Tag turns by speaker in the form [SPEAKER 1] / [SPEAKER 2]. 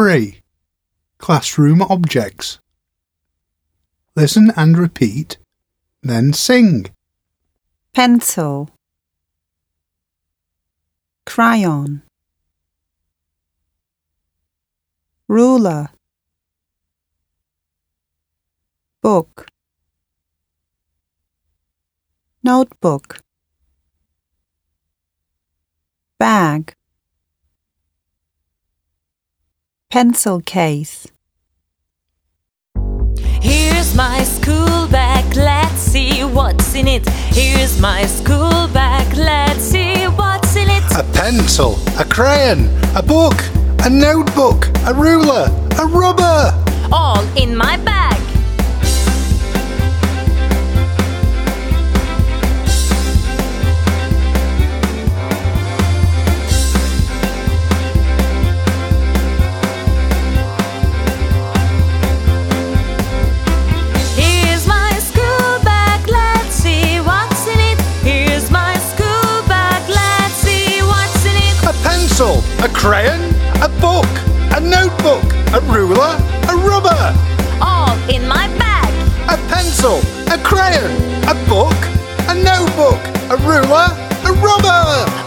[SPEAKER 1] 3. Classroom objects. Listen and repeat, then sing.
[SPEAKER 2] Pencil, crayon, ruler, book, notebook, bag, pencil case.
[SPEAKER 3] Here's my school bag, let's see what's in it. Here's my school bag, let's see what's in it.
[SPEAKER 1] A pencil, a crayon, a book, a notebook, a ruler, a rubber.
[SPEAKER 3] All in my bag.
[SPEAKER 1] A crayon, a book, a notebook, a ruler, a rubber.
[SPEAKER 3] All in my bag.
[SPEAKER 1] A pencil, a crayon, a book, a notebook, a ruler, a rubber.